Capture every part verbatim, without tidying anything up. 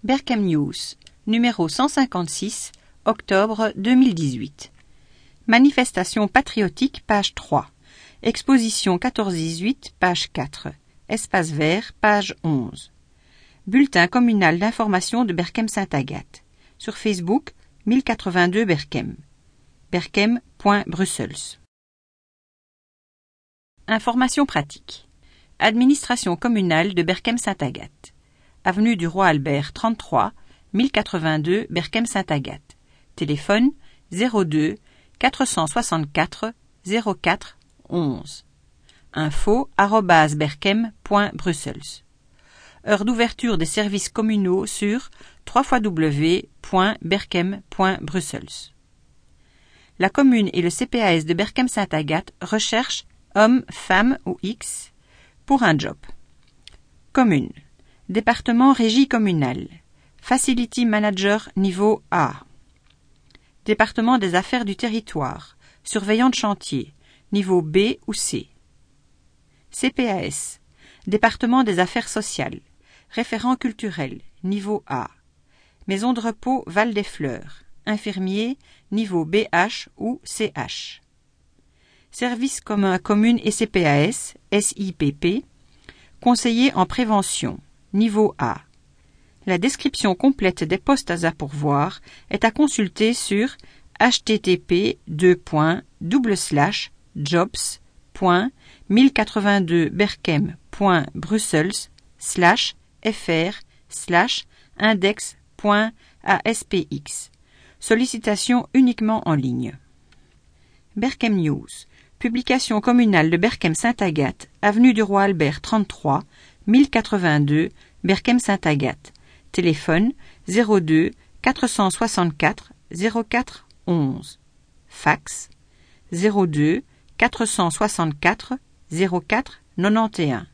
Berchem News, numéro cent cinquante-six, octobre deux mille dix-huit. Manifestation patriotique, page trois. Exposition quatorze dix-huit, page quatre. Espace vert, page onze. Bulletin communal d'information de Berchem-Sainte-Agathe. Sur Facebook, mille quatre-vingt-deux Berchem. berchem point brussels. Information pratique. Administration communale de Berchem-Sainte-Agathe. Avenue du Roi Albert trente-trois, mille quatre-vingt-deux Berchem-Sainte-Agathe. Téléphone zéro deux quatre cent soixante-quatre zéro quatre onze. Info arobase berchem point brussels. Heure d'ouverture des services communaux sur w w w point berchem point brussels. La commune et le C P A S de Berchem-Sainte-Agathe recherchent hommes, femmes ou X pour un job. Commune. Département régie communale. Facility Manager niveau A. Département des affaires du territoire. Surveillant de chantier. Niveau B ou C. C P A S. Département des affaires sociales. Référent culturel. Niveau A. Maison de repos Val des Fleurs. Infirmier. Niveau B H ou C H. Services communs commune et C P A S. S I P P. Conseiller en prévention. Niveau A. La description complète des postes à pourvoir est à consulter sur h t t p deux points double slash jobs point mille quatre-vingt-deux berchem point brussels slash fr slash index point aspx. Sollicitation uniquement en ligne. Berchem News. Publication communale de Berchem-Sainte-Agathe, avenue du Roi Albert trente-trois, mille quatre-vingt-deux, Berchem-Sainte-Agathe. Téléphone zéro deux quatre cent soixante-quatre zéro quatre onze. Fax zéro deux quatre cent soixante-quatre zéro quatre quatre-vingt-onze.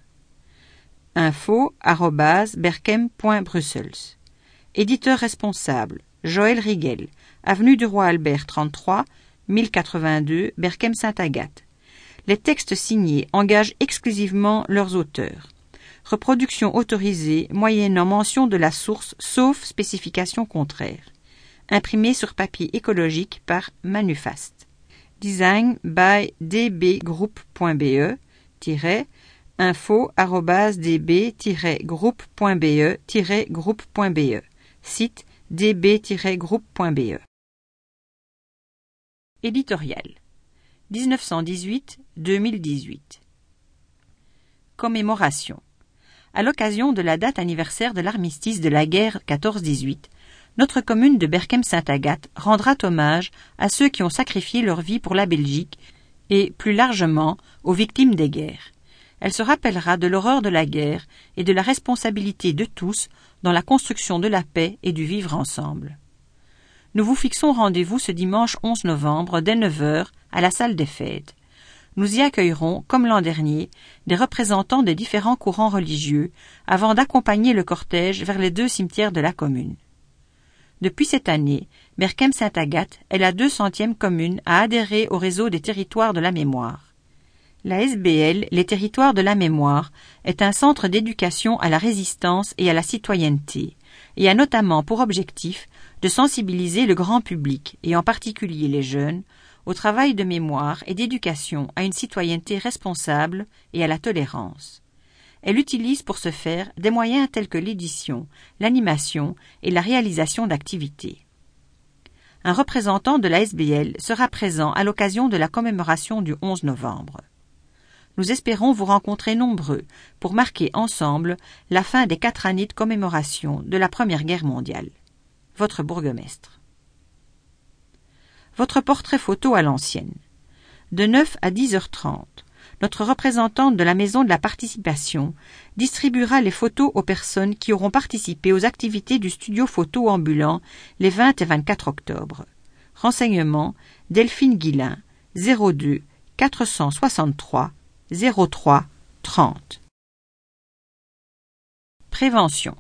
Info arobase berchem point brussels. Éditeur responsable Joël Riguel, avenue du Roi Albert trente-trois, mille quatre-vingt-deux, Berchem-Sainte-Agathe. Les textes signés engagent exclusivement leurs auteurs. Reproduction autorisée moyennant mention de la source sauf spécification contraire. Imprimé sur papier écologique par Manufast. Design by d b group point b e - info arobase d b group point b e - group point b e. Site d b group point b e. Éditorial dix-neuf cent dix-huit à deux mille dix-huit. Commémoration. À l'occasion de la date anniversaire de l'armistice de la guerre quatorze dix-huit, notre commune de Berchem-Sainte-Agathe rendra hommage à ceux qui ont sacrifié leur vie pour la Belgique et, plus largement, aux victimes des guerres. Elle se rappellera de l'horreur de la guerre et de la responsabilité de tous dans la construction de la paix et du vivre ensemble. Nous vous fixons rendez-vous ce dimanche onze novembre dès neuf heures à la salle des fêtes. Nous y accueillerons, comme l'an dernier, des représentants des différents courants religieux avant d'accompagner le cortège vers les deux cimetières de la commune. Depuis cette année, Berchem-Sainte-Agathe est la deux centième commune à adhérer au réseau des territoires de la mémoire. La S B L, les territoires de la mémoire, est un centre d'éducation à la résistance et à la citoyenneté, et a notamment pour objectif de sensibiliser le grand public, et en particulier les jeunes, au travail de mémoire et d'éducation à une citoyenneté responsable et à la tolérance. Elle utilise pour ce faire des moyens tels que l'édition, l'animation et la réalisation d'activités. Un représentant de la S B L sera présent à l'occasion de la commémoration du onze novembre. Nous espérons vous rencontrer nombreux pour marquer ensemble la fin des quatre années de commémoration de la Première Guerre mondiale. Votre bourgmestre. Votre portrait photo à l'ancienne. De neuf à dix heures trente, notre représentante de la Maison de la Participation distribuera les photos aux personnes qui auront participé aux activités du studio photo ambulant les vingt et vingt-quatre octobre. Renseignements Delphine Guillain, zéro deux quatre cent soixante-trois zéro trois trente. Prévention.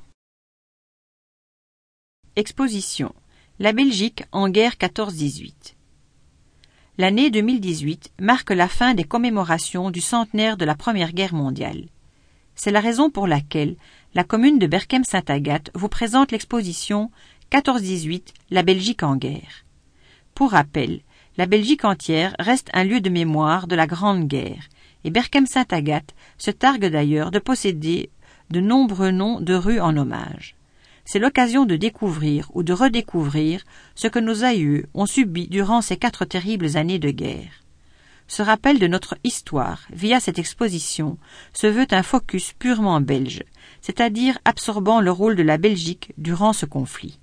Exposition. La Belgique en guerre quatorze dix-huit. L'année deux mille dix-huit marque la fin des commémorations du centenaire de la Première Guerre mondiale. C'est la raison pour laquelle la commune de Berchem-Saint-Agathe vous présente l'exposition quatorze dix-huit, la Belgique en guerre. Pour rappel, la Belgique entière reste un lieu de mémoire de la Grande Guerre, et Berchem-Saint-Agathe se targue d'ailleurs de posséder de nombreux noms de rues en hommage. C'est l'occasion de découvrir ou de redécouvrir ce que nos aïeux ont subi durant ces quatre terribles années de guerre. Ce rappel de notre histoire, via cette exposition, se veut un focus purement belge, c'est-à-dire absorbant le rôle de la Belgique durant ce conflit.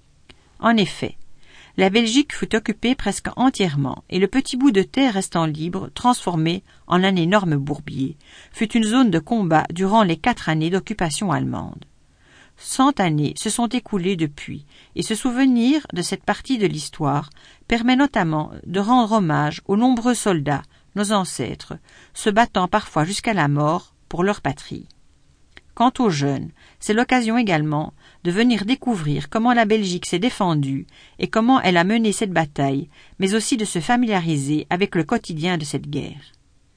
En effet, la Belgique fut occupée presque entièrement et le petit bout de terre restant libre, transformé en un énorme bourbier, fut une zone de combat durant les quatre années d'occupation allemande. Cent années se sont écoulées depuis, et se souvenir de cette partie de l'histoire permet notamment de rendre hommage aux nombreux soldats, nos ancêtres, se battant parfois jusqu'à la mort pour leur patrie. Quant aux jeunes, c'est l'occasion également de venir découvrir comment la Belgique s'est défendue et comment elle a mené cette bataille, mais aussi de se familiariser avec le quotidien de cette guerre.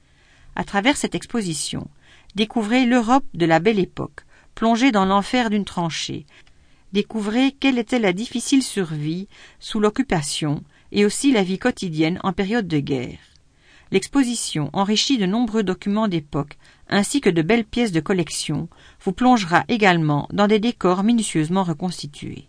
À travers cette exposition, découvrez l'Europe de la Belle Époque, plongée dans l'enfer d'une tranchée. Découvrez quelle était la difficile survie sous l'occupation et aussi la vie quotidienne en période de guerre. L'exposition, enrichie de nombreux documents d'époque ainsi que de belles pièces de collection, vous plongera également dans des décors minutieusement reconstitués.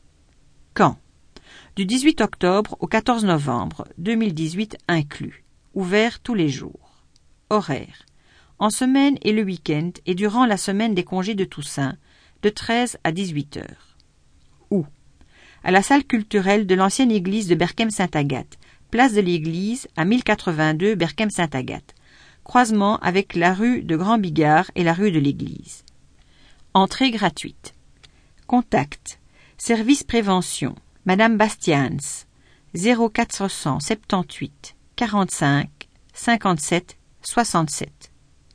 Caen. Du dix-huit octobre au quatorze novembre deux mille dix-huit inclus. Ouvert tous les jours. Horaire. En semaine et le week-end et durant la semaine des congés de Toussaint, de treize à dix-huit heures. Où? À la salle culturelle de l'ancienne église de Berchem-Saint-Agathe, place de l'église à mille quatre-vingt-deux Berchem-Saint-Agathe, croisement avec la rue de Grand Bigard et la rue de l'église. Entrée gratuite. Contact. Service prévention. Madame Bastians. zéro quatre cent soixante-dix-huit quarante-cinq cinquante-sept soixante-sept.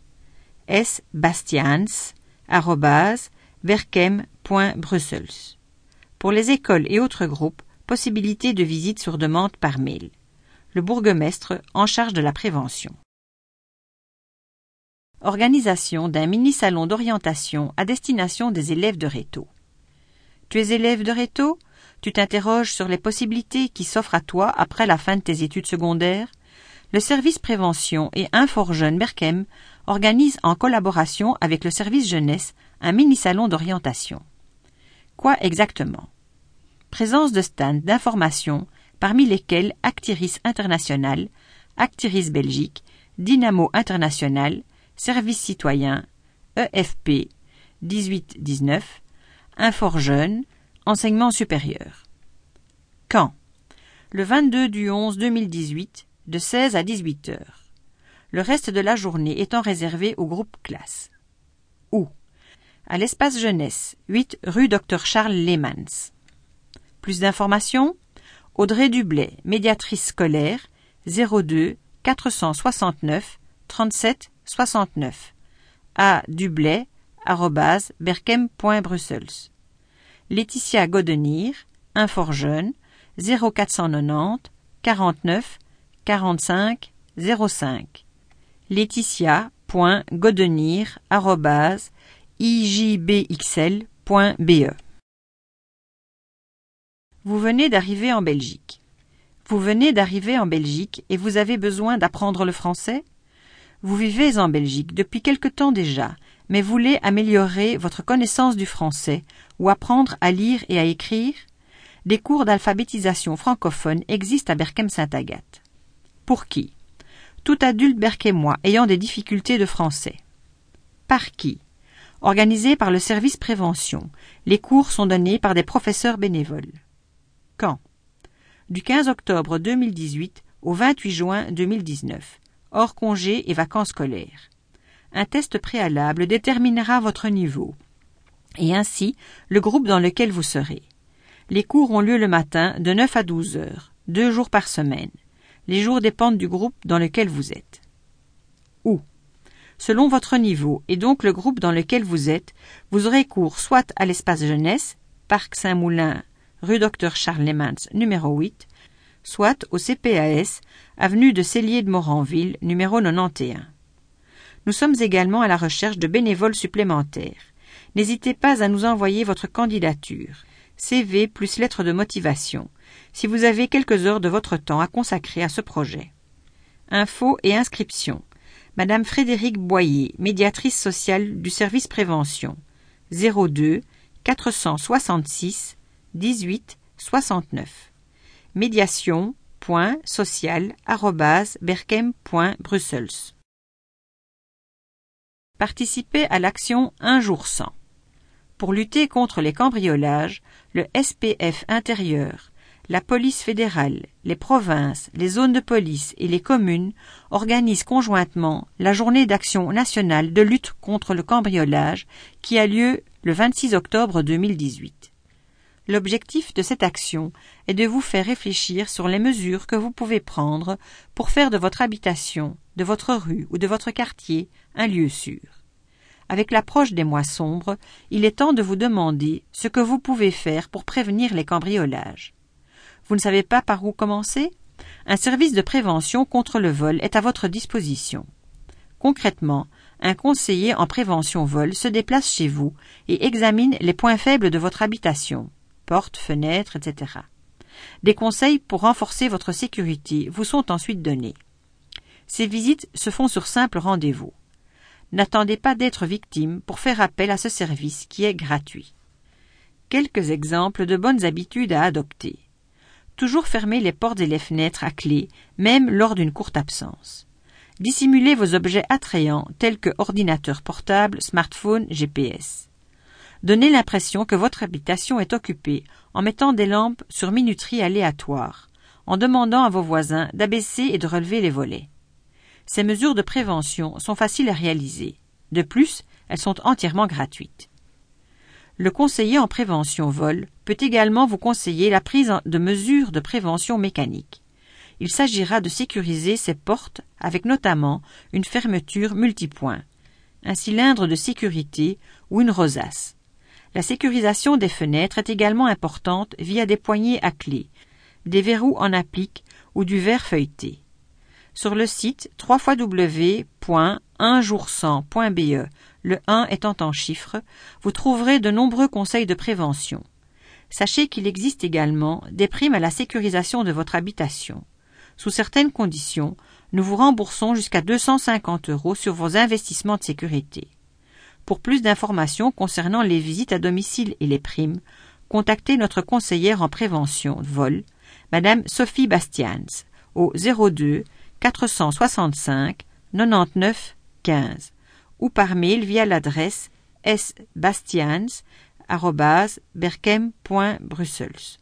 S bastians arobase berchem point brussels. Pour les écoles et autres groupes, possibilité de visite sur demande par mail. Le bourgmestre en charge de la prévention. Organisation d'un mini-salon d'orientation à destination des élèves de Réto. Tu es élève de Réto? Tu t'interroges sur les possibilités qui s'offrent à toi après la fin de tes études secondaires? Le service prévention et Infor-Jeunes Berchem organise en collaboration avec le service jeunesse un mini-salon d'orientation. Quoi exactement? Présence de stands d'information parmi lesquels Actiris International, Actiris Belgique, Dynamo International, Service Citoyen, E F P, dix-huit dix-neuf, Infor-Jeunes, Enseignement supérieur. Quand? Le vingt-deux du onze deux mille dix-huit, de seize à dix-huit heures. Le reste de la journée étant réservé au groupe classe. Où? À l'espace jeunesse, huit rue Docteur Charles Leemans. Plus d'informations? Audrey Dublay, médiatrice scolaire, zéro deux quatre cent soixante-neuf trente-sept soixante-neuf. A dublay arobase berchem point brussels. Laetitia Godenir, Infor-Jeunes, zéro quatre cent quatre-vingt-dix quarante-neuf quarante-cinq zéro cinq. laetitia point godenir arobase i j b x l point b e. Vous venez d'arriver en Belgique. Vous venez d'arriver en Belgique et vous avez besoin d'apprendre le français? Vous vivez en Belgique depuis quelque temps déjà, mais voulez améliorer votre connaissance du français ou apprendre à lire et à écrire? Des cours d'alphabétisation francophone existent à Berchem-Saint-Agathe. Pour qui? Tout adulte berchémois ayant des difficultés de français. Par qui? Organisé par le service prévention. Les cours sont donnés par des professeurs bénévoles. Quand? Du quinze octobre deux mille dix-huit au vingt-huit juin deux mille dix-neuf, hors congés et vacances scolaires. Un test préalable déterminera votre niveau, et ainsi le groupe dans lequel vous serez. Les cours ont lieu le matin de neuf à douze heures, deux jours par semaine. Les jours dépendent du groupe dans lequel vous êtes. Où? Selon votre niveau, et donc le groupe dans lequel vous êtes, vous aurez cours soit à l'espace jeunesse, Parc Saint-Moulin, rue Docteur Charles Leemans, numéro huit, soit au C P A S, avenue de Cellier de Moranville, numéro quatre-vingt-onze. Nous sommes également à la recherche de bénévoles supplémentaires. N'hésitez pas à nous envoyer votre candidature, C V plus lettre de motivation, si vous avez quelques heures de votre temps à consacrer à ce projet. Infos et inscriptions. Madame Frédérique Boyer, médiatrice sociale du service prévention, zéro deux quatre cent soixante-six dix-huit soixante-neuf. médiation point social arobase berkem point brussels. Participez à l'action Un jour sans. Pour lutter contre les cambriolages, le S P F intérieur, la police fédérale, les provinces, les zones de police et les communes organisent conjointement la journée d'action nationale de lutte contre le cambriolage qui a lieu le vingt-six octobre deux mille dix-huit. L'objectif de cette action est de vous faire réfléchir sur les mesures que vous pouvez prendre pour faire de votre habitation, de votre rue ou de votre quartier un lieu sûr. Avec l'approche des mois sombres, il est temps de vous demander ce que vous pouvez faire pour prévenir les cambriolages. Vous ne savez pas par où commencer? Un service de prévention contre le vol est à votre disposition. Concrètement, un conseiller en prévention vol se déplace chez vous et examine les points faibles de votre habitation, portes, fenêtres, et cetera. Des conseils pour renforcer votre sécurité vous sont ensuite donnés. Ces visites se font sur simple rendez-vous. N'attendez pas d'être victime pour faire appel à ce service qui est gratuit. Quelques exemples de bonnes habitudes à adopter. Toujours fermer les portes et les fenêtres à clé, même lors d'une courte absence. Dissimulez vos objets attrayants tels que ordinateur portable, smartphone, G P S. Donnez l'impression que votre habitation est occupée en mettant des lampes sur minuterie aléatoire, en demandant à vos voisins d'abaisser et de relever les volets. Ces mesures de prévention sont faciles à réaliser. De plus, elles sont entièrement gratuites. Le conseiller en prévention vol peut également vous conseiller la prise de mesures de prévention mécanique. Il s'agira de sécuriser ces portes avec notamment une fermeture multipoint, un cylindre de sécurité ou une rosace. La sécurisation des fenêtres est également importante via des poignées à clé, des verrous en applique ou du verre feuilleté. Sur le site w w w point un jour sans point b e, le un étant en chiffres, vous trouverez de nombreux conseils de prévention. Sachez qu'il existe également des primes à la sécurisation de votre habitation. Sous certaines conditions, nous vous remboursons jusqu'à deux cent cinquante euros sur vos investissements de sécurité. Pour plus d'informations concernant les visites à domicile et les primes, contactez notre conseillère en prévention vol, Madame Sophie Bastians, au zéro deux quatre cent soixante-cinq quatre-vingt-dix-neuf quinze ou par mail via l'adresse s bastians arobase berkem point brussels.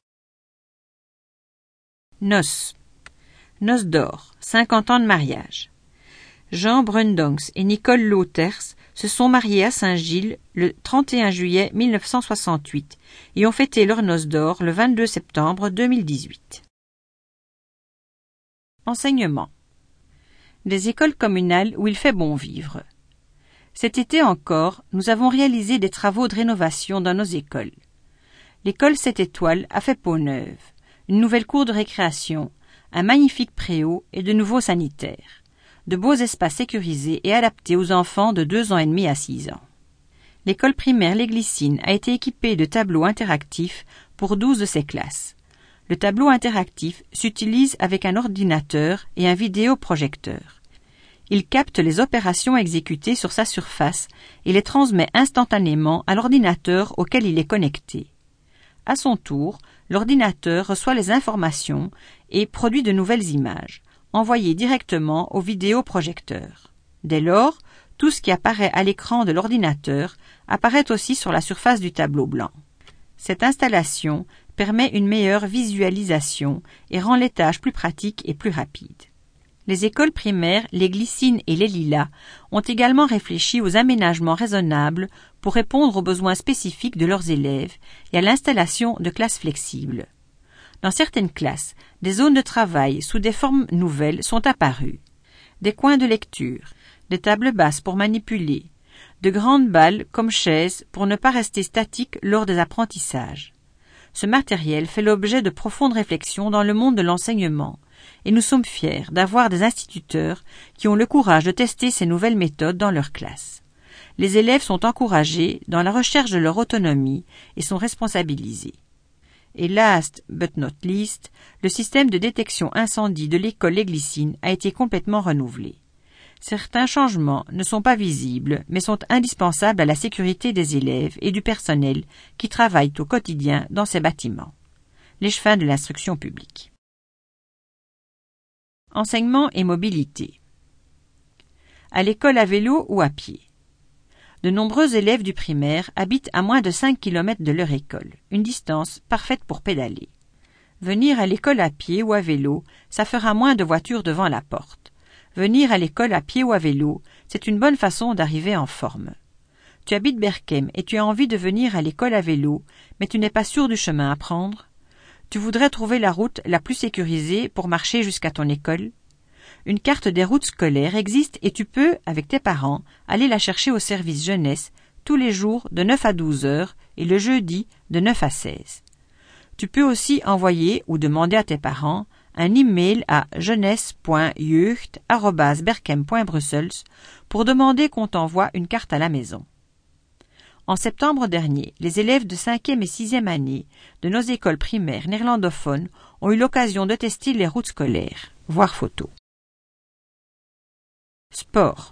Noces. Noces d'or, cinquante ans de mariage. Jean Brundongs et Nicole Lauters se sont mariés à Saint-Gilles le trente et un juillet mille neuf cent soixante-huit et ont fêté leurs noces d'or le vingt-deux septembre deux mille dix-huit. Enseignement. Des écoles communales où il fait bon vivre. Cet été encore, nous avons réalisé des travaux de rénovation dans nos écoles. L'école sept étoiles a fait peau neuve, une nouvelle cour de récréation, un magnifique préau et de nouveaux sanitaires, de beaux espaces sécurisés et adaptés aux enfants de deux ans et demi à six ans. L'école primaire Les Glycines a été équipée de tableaux interactifs pour douze de ses classes. Le tableau interactif s'utilise avec un ordinateur et un vidéoprojecteur. Il capte les opérations exécutées sur sa surface et les transmet instantanément à l'ordinateur auquel il est connecté. À son tour, l'ordinateur reçoit les informations et produit de nouvelles images, envoyées directement au vidéoprojecteur. Dès lors, tout ce qui apparaît à l'écran de l'ordinateur apparaît aussi sur la surface du tableau blanc. Cette installation permet une meilleure visualisation et rend les tâches plus pratiques et plus rapides. Les écoles primaires, les Glycines et les Lilas ont également réfléchi aux aménagements raisonnables pour répondre aux besoins spécifiques de leurs élèves et à l'installation de classes flexibles. Dans certaines classes, des zones de travail sous des formes nouvelles sont apparues. Des coins de lecture, des tables basses pour manipuler, de grandes balles comme chaises pour ne pas rester statiques lors des apprentissages. Ce matériel fait l'objet de profondes réflexions dans le monde de l'enseignement, et nous sommes fiers d'avoir des instituteurs qui ont le courage de tester ces nouvelles méthodes dans leurs classes. Les élèves sont encouragés dans la recherche de leur autonomie et sont responsabilisés. Et last but not least, le système de détection incendie de l'école Les Glycines a été complètement renouvelé. Certains changements ne sont pas visibles, mais sont indispensables à la sécurité des élèves et du personnel qui travaillent au quotidien dans ces bâtiments. L'échevin de l'instruction publique. Enseignement et mobilité. À l'école à vélo ou à pied. De nombreux élèves du primaire habitent à moins de cinq kilomètres de leur école, une distance parfaite pour pédaler. Venir à l'école à pied ou à vélo, ça fera moins de voitures devant la porte. Venir à l'école à pied ou à vélo, c'est une bonne façon d'arriver en forme. Tu habites Berchem et tu as envie de venir à l'école à vélo, mais tu n'es pas sûr du chemin à prendre. Tu voudrais trouver la route la plus sécurisée pour marcher jusqu'à ton école. Une carte des routes scolaires existe et tu peux, avec tes parents, aller la chercher au service jeunesse tous les jours de neuf à douze heures et le jeudi de neuf à seize. Tu peux aussi envoyer ou demander à tes parents un email à jeunesse point jeugd arobase berchem point brussels pour demander qu'on t'envoie une carte à la maison. En septembre dernier, les élèves de cinquième et sixième année de nos écoles primaires néerlandophones ont eu l'occasion de tester les routes scolaires. Voir photo. Sport.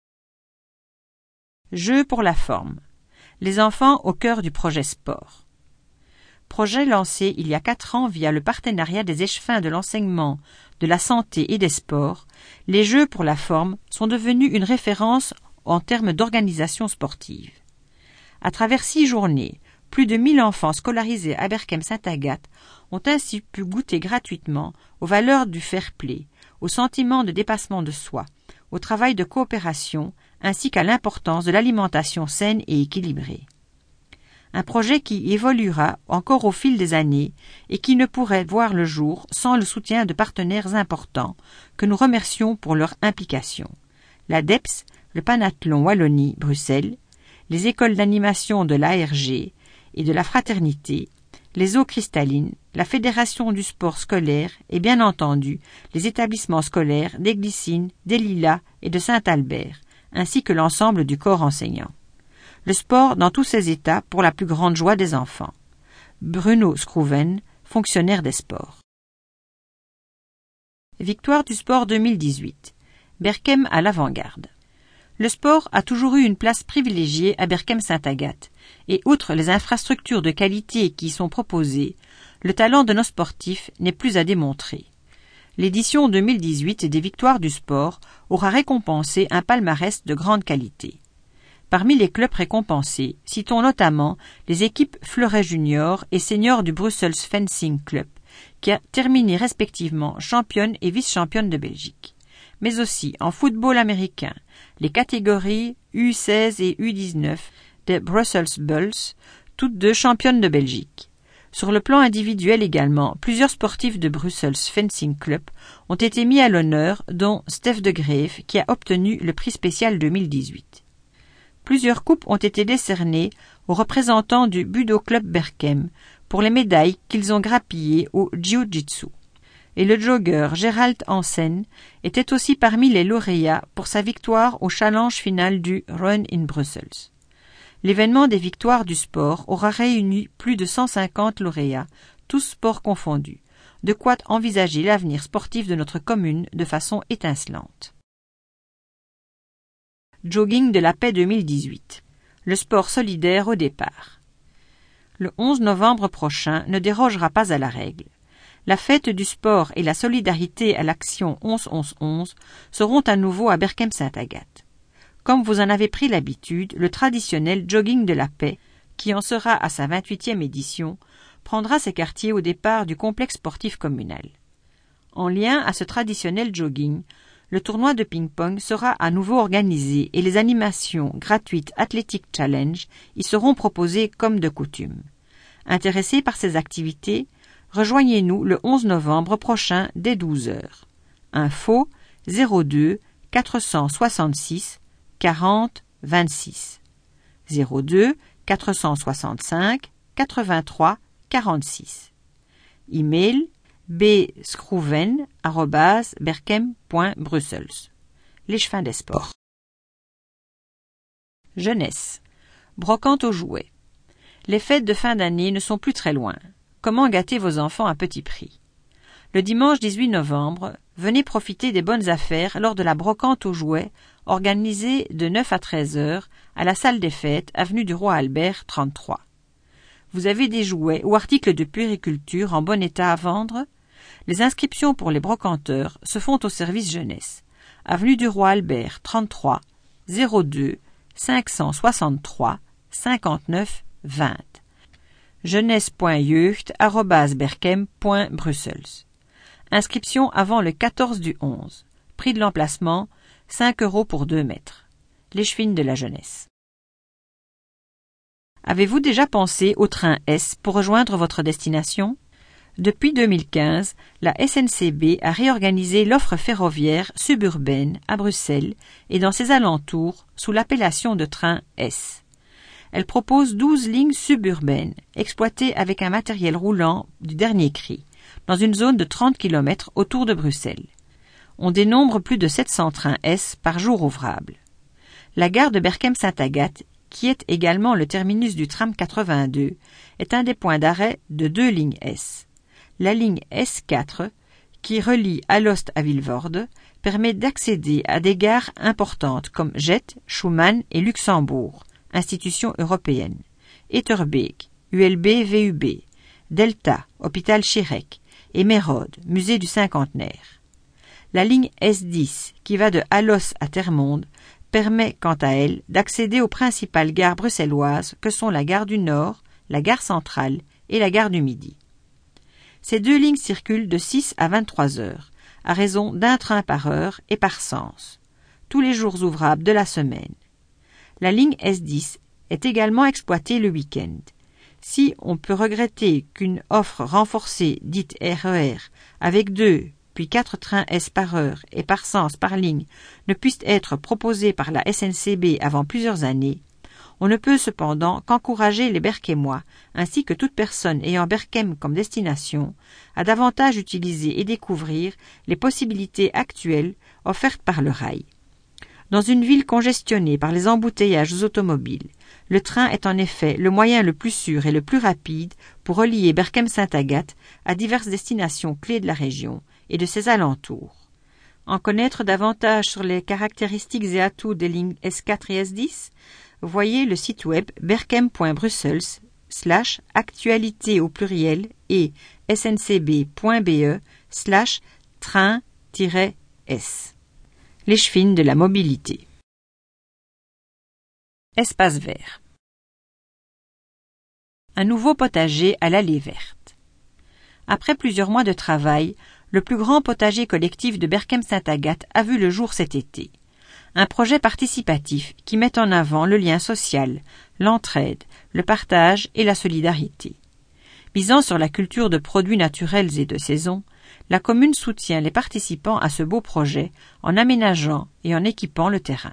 Jeux pour la forme. Les enfants au cœur du projet sport. Projet lancé il y a quatre ans via le partenariat des échevins de l'enseignement, de la santé et des sports, les Jeux pour la forme sont devenus une référence en termes d'organisation sportive. À travers six journées, plus de mille enfants scolarisés à Berchem-Saint-Agathe ont ainsi pu goûter gratuitement aux valeurs du fair-play, au sentiment de dépassement de soi, au travail de coopération, ainsi qu'à l'importance de l'alimentation saine et équilibrée. Un projet qui évoluera encore au fil des années et qui ne pourrait voir le jour sans le soutien de partenaires importants que nous remercions pour leur implication. L'A D E P S, le Panathlon Wallonie-Bruxelles, les écoles d'animation de l'A R G et de la Fraternité, les eaux cristallines, la Fédération du sport scolaire et bien entendu les établissements scolaires des Glycines, des Lilas et de Saint-Albert, ainsi que l'ensemble du corps enseignant. Le sport dans tous ses états pour la plus grande joie des enfants. Bruno Scrouven, fonctionnaire des sports. Victoire du sport deux mille dix-huit. Berchem à l'avant-garde. Le sport a toujours eu une place privilégiée à Berchem-Saint-Agathe, et outre les infrastructures de qualité qui y sont proposées, le talent de nos sportifs n'est plus à démontrer. L'édition deux mille dix-huit des Victoires du sport aura récompensé un palmarès de grande qualité. Parmi les clubs récompensés, citons notamment les équipes Fleuret Junior et Senior du Brussels Fencing Club, qui a terminé respectivement championne et vice-championne de Belgique. Mais aussi en football américain, les catégories U seize et U dix-neuf des Brussels Bulls, toutes deux championnes de Belgique. Sur le plan individuel également, plusieurs sportifs de Brussels Fencing Club ont été mis à l'honneur, dont Steph de Greef, qui a obtenu le prix spécial deux mille dix-huit. Plusieurs coupes ont été décernées aux représentants du Budo Club Berchem pour les médailles qu'ils ont grappillées au Jiu-Jitsu. Et le jogger Gerald Hansen était aussi parmi les lauréats pour sa victoire au challenge final du Run in Brussels. L'événement des victoires du sport aura réuni plus de cent cinquante lauréats, tous sports confondus, de quoi envisager l'avenir sportif de notre commune de façon étincelante. Jogging de la paix deux mille dix-huit. Le sport solidaire au départ. Le onze novembre prochain ne dérogera pas à la règle. La fête du sport et la solidarité à l'action onze onze onze seront à nouveau à Berchem-Saint-Agathe. Comme vous en avez pris l'habitude, le traditionnel Jogging de la paix, qui en sera à sa vingt-huitième édition, prendra ses quartiers au départ du complexe sportif communal. En lien à ce traditionnel jogging, le tournoi de ping-pong sera à nouveau organisé et les animations gratuites Athletic Challenge y seront proposées comme de coutume. Intéressés par ces activités, rejoignez-nous le onze novembre prochain dès douze heures. Info zéro deux quatre cent soixante-six quarante vingt-six zéro deux quatre cent soixante-cinq quatre-vingt-trois quarante-six. Email b scrouven arobase berchem point brussels. L'échevin des sports. Jeunesse. Brocante aux jouets. Les fêtes de fin d'année ne sont plus très loin. Comment gâter vos enfants à petit prix? Le dimanche dix-huit novembre, venez profiter des bonnes affaires lors de la brocante aux jouets organisée de neuf à treize heures à la salle des fêtes, avenue du Roi Albert trente-trois. Vous avez des jouets ou articles de puériculture en bon état à vendre? Les inscriptions pour les brocanteurs se font au service jeunesse. Avenue du Roi Albert trente-trois, zéro deux, cinq cent soixante-trois, cinquante-neuf vingt. jeunesse point jeugd arobase berkem point brussels. Inscription avant le quatorze du onze. Prix de l'emplacement, cinq euros pour deux mètres. L'échevine de la jeunesse. Avez-vous déjà pensé au train S pour rejoindre votre destination? Depuis deux mille quinze, la S N C B a réorganisé l'offre ferroviaire suburbaine à Bruxelles et dans ses alentours sous l'appellation de train S. Elle propose douze lignes suburbaines, exploitées avec un matériel roulant du dernier cri, dans une zone de trente kilomètres autour de Bruxelles. On dénombre plus de sept cents trains S par jour ouvrable. La gare de Berkem-Saint-Agathe, qui est également le terminus du tram quatre-vingt-deux, est un des points d'arrêt de deux lignes S. La ligne S quatre, qui relie Alost à Vilvoorde, permet d'accéder à des gares importantes comme Jet, Schuman et Luxembourg, institutions européennes, Etterbeek, U L B V U B, Delta, hôpital Schirek, et Merode, musée du cinquantenaire. La ligne S dix, qui va de Alost à Termonde, permet quant à elle d'accéder aux principales gares bruxelloises que sont la gare du Nord, la gare centrale et la gare du Midi. Ces deux lignes circulent de six à vingt-trois heures, à raison d'un train par heure et par sens, tous les jours ouvrables de la semaine. La ligne S dix est également exploitée le week-end. Si on peut regretter qu'une offre renforcée dite R E R, avec deux puis quatre trains S par heure et par sens par ligne, ne puisse être proposée par la S N C B avant plusieurs années, on ne peut cependant qu'encourager les Berkemois, ainsi que toute personne ayant Berkem comme destination, à davantage utiliser et découvrir les possibilités actuelles offertes par le rail. Dans une ville congestionnée par les embouteillages automobiles, le train est en effet le moyen le plus sûr et le plus rapide pour relier Berkem-Saint-Agathe à diverses destinations clés de la région et de ses alentours. En connaître davantage sur les caractéristiques et atouts des lignes S quatre et S dix, voyez le site web berkem point brussels slash actualité au pluriel et sncb.be slash train-s. L'échevine de la mobilité. Espace vert. Un nouveau potager à l'allée verte. Après plusieurs mois de travail, le plus grand potager collectif de Berkem-Saint-Agathe a vu le jour cet été. Un projet participatif qui met en avant le lien social, l'entraide, le partage et la solidarité. Misant sur la culture de produits naturels et de saison, la commune soutient les participants à ce beau projet en aménageant et en équipant le terrain.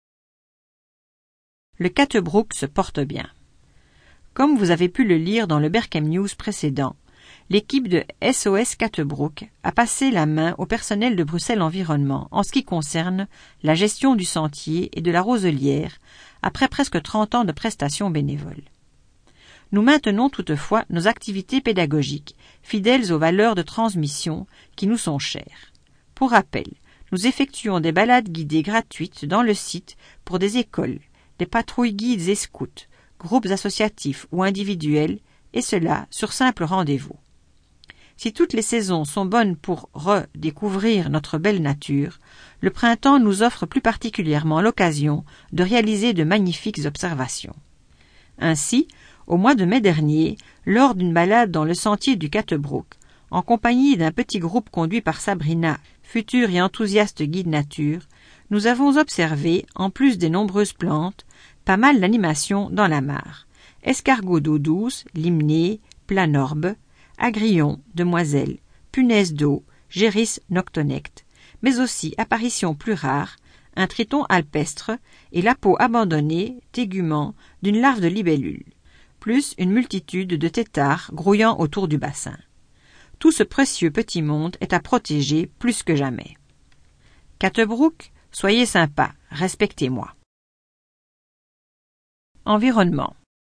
Le Catebrook se porte bien. Comme vous avez pu le lire dans le Berkem News précédent, l'équipe de S O S Catebrook a passé la main au personnel de Bruxelles Environnement en ce qui concerne la gestion du sentier et de la roselière après presque trente ans de prestations bénévoles. Nous maintenons toutefois nos activités pédagogiques, fidèles aux valeurs de transmission qui nous sont chères. Pour rappel, nous effectuons des balades guidées gratuites dans le site pour des écoles, des patrouilles guides et scouts, groupes associatifs ou individuels, et cela sur simple rendez-vous. Si toutes les saisons sont bonnes pour redécouvrir notre belle nature, le printemps nous offre plus particulièrement l'occasion de réaliser de magnifiques observations. Ainsi, au mois de mai dernier, lors d'une balade dans le sentier du Catebrook, en compagnie d'un petit groupe conduit par Sabrina, future et enthousiaste guide nature, nous avons observé, en plus des nombreuses plantes, pas mal d'animations dans la mare. Escargots d'eau douce, limnés, planorbe, agrillons, demoiselles, punaises d'eau, géris noctonecte, mais aussi apparitions plus rares, un triton alpestre et la peau abandonnée, tégument, d'une larve de libellule, plus une multitude de têtards grouillant autour du bassin. Tout ce précieux petit monde est à protéger plus que jamais. Catebrook, soyez sympa, respectez-moi. Environnement.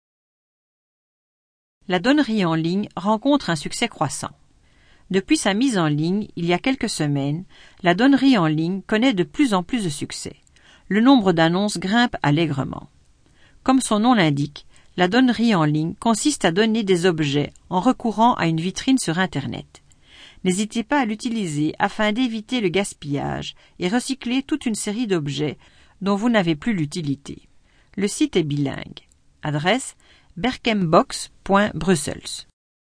La donnerie en ligne rencontre un succès croissant. Depuis sa mise en ligne, il y a quelques semaines, la donnerie en ligne connaît de plus en plus de succès. Le nombre d'annonces grimpe allègrement. Comme son nom l'indique, la donnerie en ligne consiste à donner des objets en recourant à une vitrine sur Internet. N'hésitez pas à l'utiliser afin d'éviter le gaspillage et recycler toute une série d'objets dont vous n'avez plus l'utilité. Le site est bilingue. Adresse berkembox point brussels.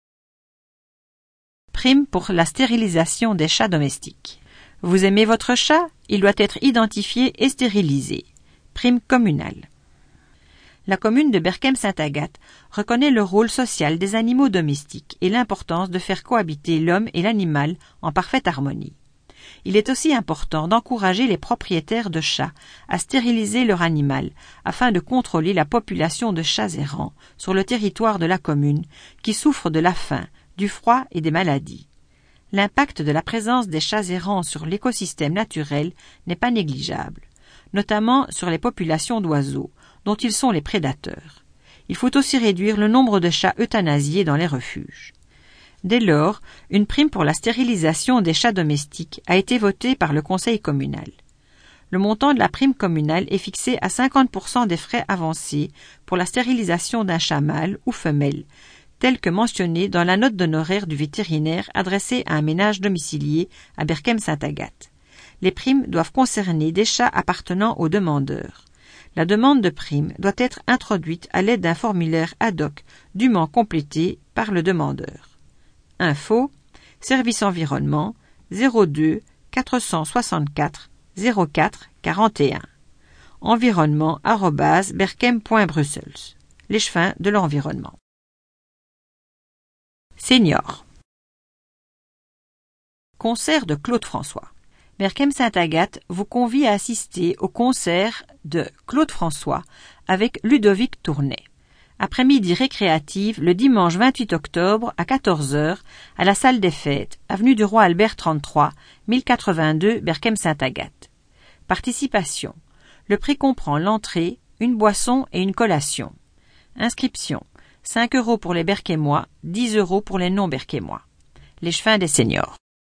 Prime pour la stérilisation des chats domestiques. Vous aimez votre chat? Il doit être identifié et stérilisé. Prime communale. La commune de Berkem-Saint-Agathe reconnaît le rôle social des animaux domestiques et l'importance de faire cohabiter l'homme et l'animal en parfaite harmonie. Il est aussi important d'encourager les propriétaires de chats à stériliser leur animal afin de contrôler la population de chats errants sur le territoire de la commune qui souffrent de la faim, du froid et des maladies. L'impact de la présence des chats errants sur l'écosystème naturel n'est pas négligeable, notamment sur les populations d'oiseaux, dont ils sont les prédateurs. Il faut aussi réduire le nombre de chats euthanasiés dans les refuges. Dès lors, une prime pour la stérilisation des chats domestiques a été votée par le conseil communal. Le montant de la prime communale est fixé à cinquante pour cent des frais avancés pour la stérilisation d'un chat mâle ou femelle, tel que mentionné dans la note d'honoraires du vétérinaire adressée à un ménage domicilié à Berkem-Saint-Agathe. Les primes doivent concerner des chats appartenant aux demandeurs. La demande de prime doit être introduite à l'aide d'un formulaire ad hoc dûment complété par le demandeur. Info, service environnement, zéro deux quatre cent soixante-quatre zéro quatre quarante et un. Environnement arobase berkem point brussels. L'échevin de l'environnement. Senior. Concert de Claude François. Berkem-Saint-Agathe vous convie à assister au concert de Claude François avec Ludovic Tournay. Après-midi récréative le dimanche vingt-huit octobre à quatorze heures à la salle des fêtes, avenue du Roi Albert trente-trois, mille quatre-vingt-deux, Berkem-Saint-Agathe. Participation. Le prix comprend l'entrée, une boisson et une collation. Inscription. cinq euros pour les Berkemois, dix euros pour les non-Berkemois. L'échevin des seniors.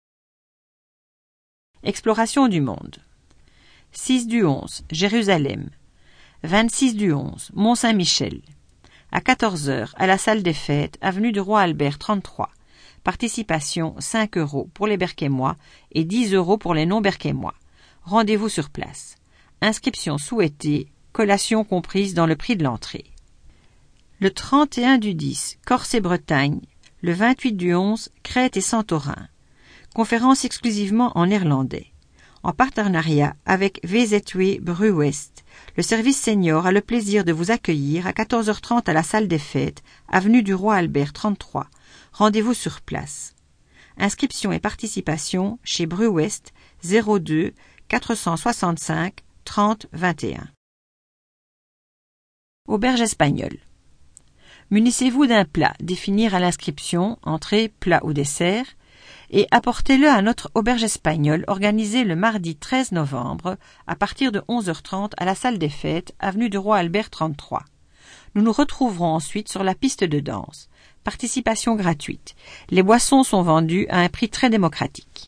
Exploration du monde. six du onze, Jérusalem. vingt-six du onze, Mont-Saint-Michel. À quatorze heures, à la salle des fêtes, avenue du Roi Albert trente-trois. Participation cinq euros pour les Berkemois et dix euros pour les non-Berkemois. Rendez-vous sur place. Inscription souhaitée, collation comprise dans le prix de l'entrée. Le trente et un du dix, Corse et Bretagne. Le vingt-huit du onze, Crète et Santorin. Conférence exclusivement en néerlandais. En partenariat avec V Z W Bruwest, le service senior a le plaisir de vous accueillir à quatorze heures trente à la salle des fêtes, avenue du Roi Albert trente-trois. Rendez-vous sur place. Inscription et participation chez Bruwest zéro deux quatre cent soixante-cinq trente vingt et un. Auberge espagnole. Munissez-vous d'un plat, définir à l'inscription, entrée, plat ou dessert, et apportez-le à notre auberge espagnole organisée le mardi treize novembre à partir de onze heures trente à la salle des fêtes, avenue du Roi Albert trente-trois. Nous nous retrouverons ensuite sur la piste de danse. Participation gratuite. Les boissons sont vendues à un prix très démocratique.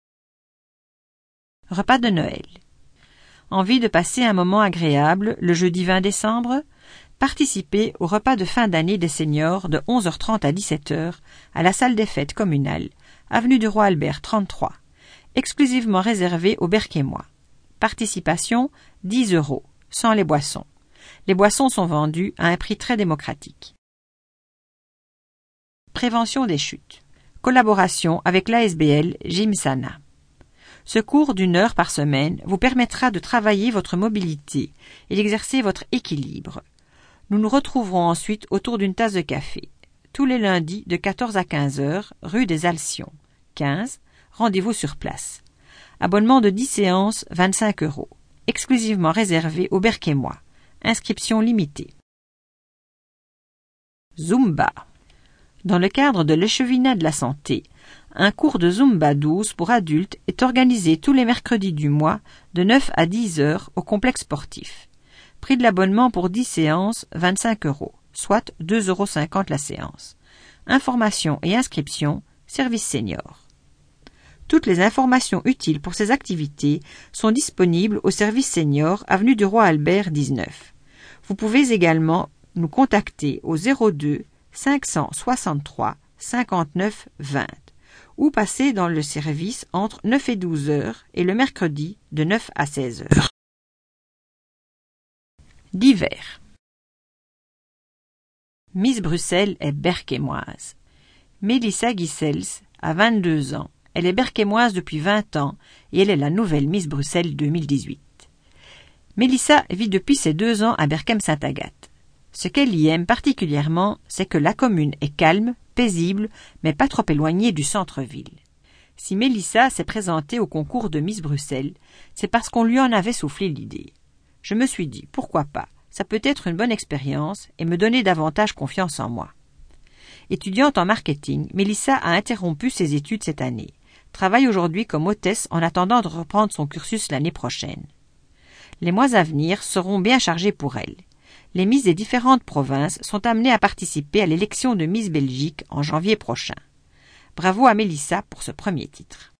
Repas de Noël. Envie de passer un moment agréable le jeudi vingt décembre? Participez au repas de fin d'année des seniors de onze heures trente à dix-sept heures à la salle des fêtes communale, avenue du Roi Albert trente-trois, exclusivement réservé aux Berkemois. Participation dix euros, sans les boissons. Les boissons sont vendues à un prix très démocratique. Prévention des chutes. Collaboration avec l'A S B L Gymsana. Ce cours d'une heure par semaine vous permettra de travailler votre mobilité et d'exercer votre équilibre. Nous nous retrouverons ensuite autour d'une tasse de café. Tous les lundis de quatorze à quinze heures, rue des Alcions. quinze, rendez-vous sur place. Abonnement de dix séances, vingt-cinq euros. Exclusivement réservé aux Berkemois. Inscription limitée. Zumba. Dans le cadre de l'échevinat de la santé, un cours de Zumba douze pour adultes est organisé tous les mercredis du mois de neuf à dix heures au complexe sportif. Prix de l'abonnement pour dix séances, vingt-cinq euros, soit deux euros cinquante la séance. Informations et inscriptions, service senior. Toutes les informations utiles pour ces activités sont disponibles au service senior, avenue du Roi Albert dix-neuf. Vous pouvez également nous contacter au zéro deux cinq cent soixante-trois cinquante-neuf vingt ou passer dans le service entre neuf et douze heures et le mercredi de neuf à seize heures. Divers. Miss Bruxelles est berquémoise. Mélissa Guissels a vingt-deux ans. Elle est berquémoise depuis vingt ans et elle est la nouvelle Miss Bruxelles deux mille dix-huit. Mélissa vit depuis ses deux ans à Berchem-Sainte-Agathe. Ce qu'elle y aime particulièrement, c'est que la commune est calme, paisible, mais pas trop éloignée du centre-ville. Si Mélissa s'est présentée au concours de Miss Bruxelles, c'est parce qu'on lui en avait soufflé l'idée. Je me suis dit, pourquoi pas, ça peut être une bonne expérience et me donner davantage confiance en moi. Étudiante en marketing, Mélissa a interrompu ses études cette année. Travaille aujourd'hui comme hôtesse en attendant de reprendre son cursus l'année prochaine. Les mois à venir seront bien chargés pour elle. Les Miss des différentes provinces sont amenées à participer à l'élection de Miss Belgique en janvier prochain. Bravo à Mélissa pour ce premier titre.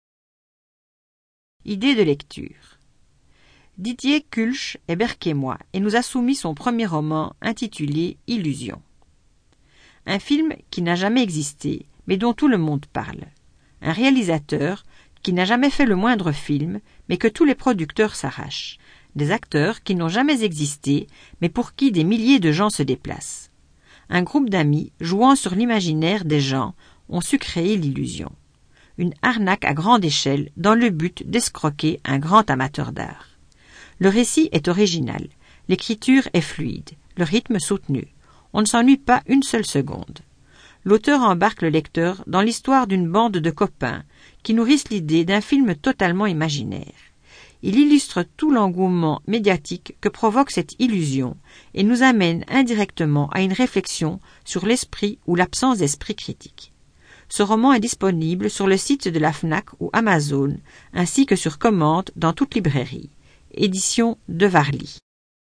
Idée de lecture. Didier Kulch est berquémois et nous a soumis son premier roman intitulé Illusion. Un film qui n'a jamais existé, mais dont tout le monde parle. Un réalisateur qui n'a jamais fait le moindre film, mais que tous les producteurs s'arrachent. Des acteurs qui n'ont jamais existé, mais pour qui des milliers de gens se déplacent. Un groupe d'amis, jouant sur l'imaginaire des gens, ont su créer l'illusion. Une arnaque à grande échelle dans le but d'escroquer un grand amateur d'art. Le récit est original, l'écriture est fluide, le rythme soutenu. On ne s'ennuie pas une seule seconde. L'auteur embarque le lecteur dans l'histoire d'une bande de copains qui nourrissent l'idée d'un film totalement imaginaire. Il illustre tout l'engouement médiatique que provoque cette illusion et nous amène indirectement à une réflexion sur l'esprit ou l'absence d'esprit critique. Ce roman est disponible sur le site de la Fnac ou Amazon, ainsi que sur commande dans toute librairie. Édition de Varly.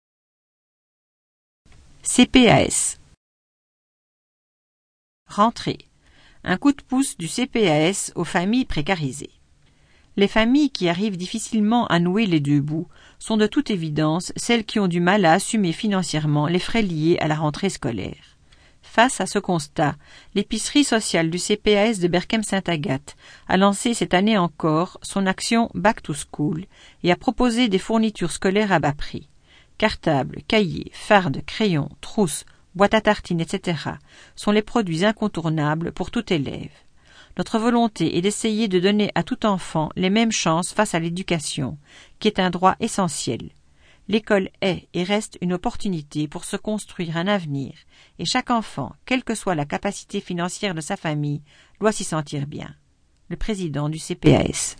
C P A S. Rentrée. Un coup de pouce du C P A S aux familles précarisées. Les familles qui arrivent difficilement à nouer les deux bouts sont de toute évidence celles qui ont du mal à assumer financièrement les frais liés à la rentrée scolaire. Face à ce constat, l'épicerie sociale du C P A S de Berchem-Sainte-Agathe a lancé cette année encore son action Back to School et a proposé des fournitures scolaires à bas prix. Cartables, cahiers, fardes, crayons, trousses, boîtes à tartines, et cetera sont les produits incontournables pour tout élève. Notre volonté est d'essayer de donner à tout enfant les mêmes chances face à l'éducation, qui est un droit essentiel. L'école est et reste une opportunité pour se construire un avenir, et chaque enfant, quelle que soit la capacité financière de sa famille, doit s'y sentir bien. Le président du C P A S.